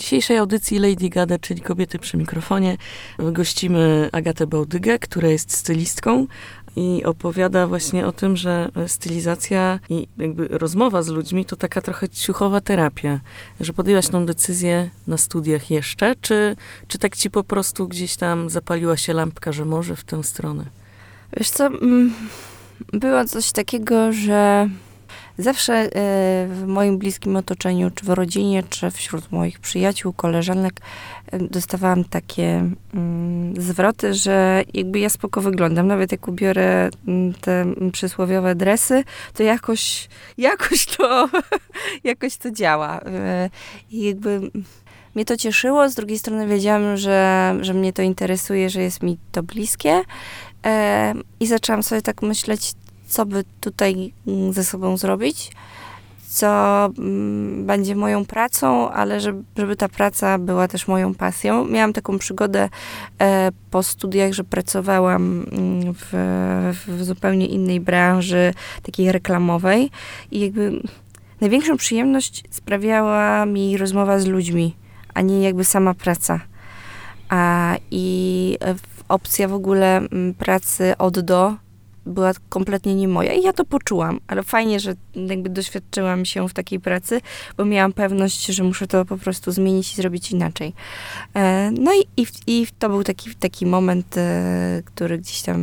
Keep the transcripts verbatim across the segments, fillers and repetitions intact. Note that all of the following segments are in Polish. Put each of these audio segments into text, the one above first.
dzisiejszej audycji Lady Gada, czyli Kobiety przy mikrofonie, gościmy Agatę Bałdygę, która jest stylistką i opowiada właśnie o tym, że stylizacja i jakby rozmowa z ludźmi to taka trochę ciuchowa terapia. Że podjęłaś tą decyzję na studiach jeszcze, czy, czy tak ci po prostu gdzieś tam zapaliła się lampka, że może w tę stronę? Wiesz co, było coś takiego, że zawsze w moim bliskim otoczeniu, czy w rodzinie, czy wśród moich przyjaciół, koleżanek dostawałam takie mm, zwroty, że jakby ja spoko wyglądam. Nawet jak ubiorę te przysłowiowe dresy, to jakoś, jakoś to, jakoś to działa. I jakby mnie to cieszyło. Z drugiej strony wiedziałam, że, że mnie to interesuje, że jest mi to bliskie. I zaczęłam sobie tak myśleć, co by tutaj ze sobą zrobić, co będzie moją pracą, ale żeby, żeby ta praca była też moją pasją. Miałam taką przygodę e, po studiach, że pracowałam w, w zupełnie innej branży, takiej reklamowej i jakby największą przyjemność sprawiała mi rozmowa z ludźmi, a nie jakby sama praca. A, i opcja w ogóle pracy od do była kompletnie nie moja i ja to poczułam, ale fajnie, że jakby doświadczyłam się w takiej pracy, bo miałam pewność, że muszę to po prostu zmienić i zrobić inaczej. E, no i, i, i to był taki, taki moment, e, który gdzieś tam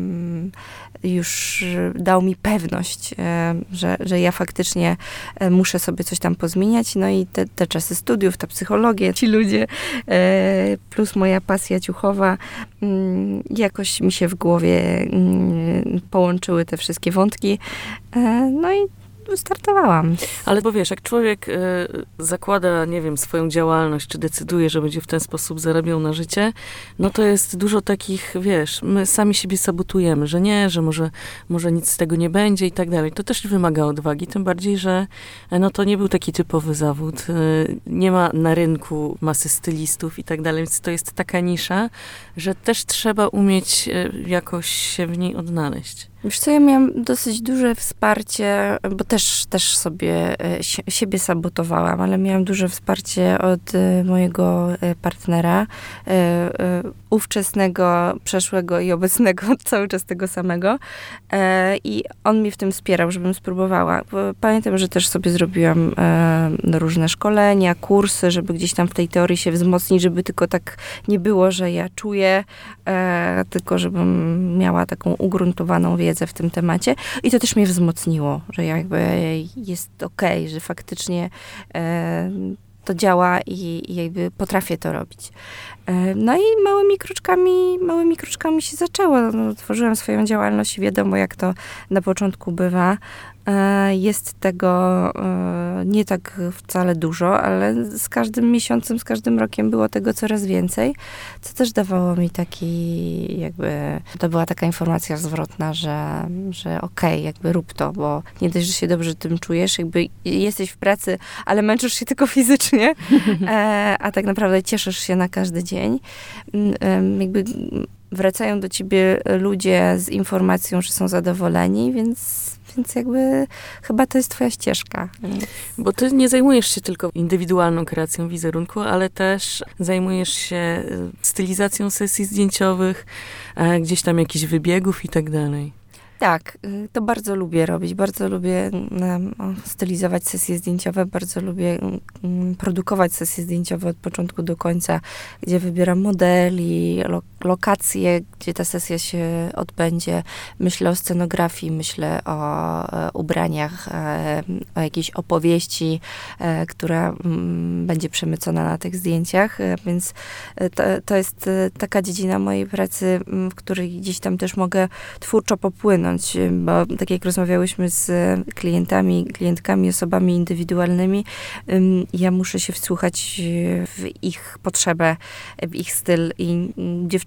już dał mi pewność, e, że, że ja faktycznie e, muszę sobie coś tam pozmieniać. No i te, te czasy studiów, ta psychologia, ci ludzie, e, plus moja pasja ciuchowa, m, jakoś mi się w głowie m, połączyły te wszystkie wątki. E, no i startowałam. Ale bo wiesz, jak człowiek y, zakłada, nie wiem, swoją działalność, czy decyduje, że będzie w ten sposób zarabiał na życie, no to jest dużo takich, wiesz, my sami siebie sabotujemy, że nie, że może, może nic z tego nie będzie i tak dalej. To też wymaga odwagi, tym bardziej, że no to nie był taki typowy zawód. Y, nie ma na rynku masy stylistów i tak dalej, więc to jest taka nisza, że też trzeba umieć y, jakoś się w niej odnaleźć. Wiesz co, ja miałam dosyć duże wsparcie, bo też, też sobie siebie sabotowałam, ale miałam duże wsparcie od mojego partnera, ówczesnego, przeszłego i obecnego, cały czas tego samego. I on mnie w tym wspierał, żebym spróbowała. Pamiętam, że też sobie zrobiłam różne szkolenia, kursy, żeby gdzieś tam w tej teorii się wzmocnić, żeby tylko tak nie było, że ja czuję, tylko żebym miała taką ugruntowaną wiedzę w tym temacie. I to też mnie wzmocniło, że jakby jest okej, że faktycznie e, to działa i, i jakby potrafię to robić. E, no i małymi kroczkami, małymi kroczkami się zaczęło. No, tworzyłam swoją działalność i wiadomo, jak to na początku bywa. E, jest tego e, nie tak wcale dużo, ale z każdym miesiącem, z każdym rokiem było tego coraz więcej, co też dawało mi taki jakby, to była taka informacja zwrotna, że, że okej, okay, jakby rób to, bo nie dość, że się dobrze tym czujesz, jakby jesteś w pracy, ale męczysz się tylko fizycznie, e, a tak naprawdę cieszysz się na każdy dzień. E, jakby wracają do ciebie ludzie z informacją, że są zadowoleni, więc Więc jakby chyba to jest twoja ścieżka. Bo ty nie zajmujesz się tylko indywidualną kreacją wizerunku, ale też zajmujesz się stylizacją sesji zdjęciowych, gdzieś tam jakichś wybiegów i tak dalej. Tak, to bardzo lubię robić. Bardzo lubię stylizować sesje zdjęciowe, bardzo lubię produkować sesje zdjęciowe od początku do końca, gdzie wybieram modeli, lo- lokacje, gdzie ta sesja się odbędzie. Myślę o scenografii, myślę o e, ubraniach, e, o jakiejś opowieści, e, która m, będzie przemycona na tych zdjęciach, e, więc to, to jest e, taka dziedzina mojej pracy, m, w której gdzieś tam też mogę twórczo popłynąć, bo tak jak rozmawiałyśmy z klientami, klientkami, osobami indywidualnymi, ja muszę się wsłuchać w ich potrzebę, w ich styl i dziewczyny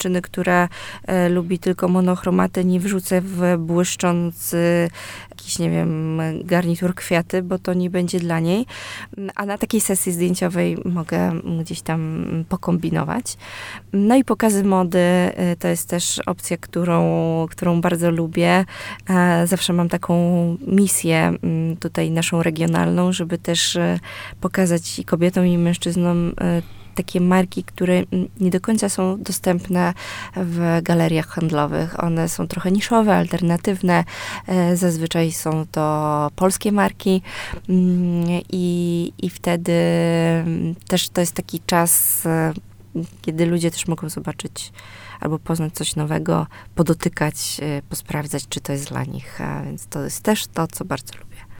dziewczyny, która e, lubi tylko monochromaty, nie wrzucę w błyszczący jakiś, nie wiem, garnitur kwiaty, bo to nie będzie dla niej. A na takiej sesji zdjęciowej mogę gdzieś tam pokombinować. No i pokazy mody e, to jest też opcja, którą, którą bardzo lubię. E, zawsze mam taką misję m, tutaj naszą regionalną, żeby też e, pokazać i kobietom, i mężczyznom e, takie marki, które nie do końca są dostępne w galeriach handlowych. One są trochę niszowe, alternatywne. Zazwyczaj są to polskie marki i, i wtedy też to jest taki czas, kiedy ludzie też mogą zobaczyć albo poznać coś nowego, podotykać, posprawdzać, czy to jest dla nich. A więc to jest też to, co bardzo lubię.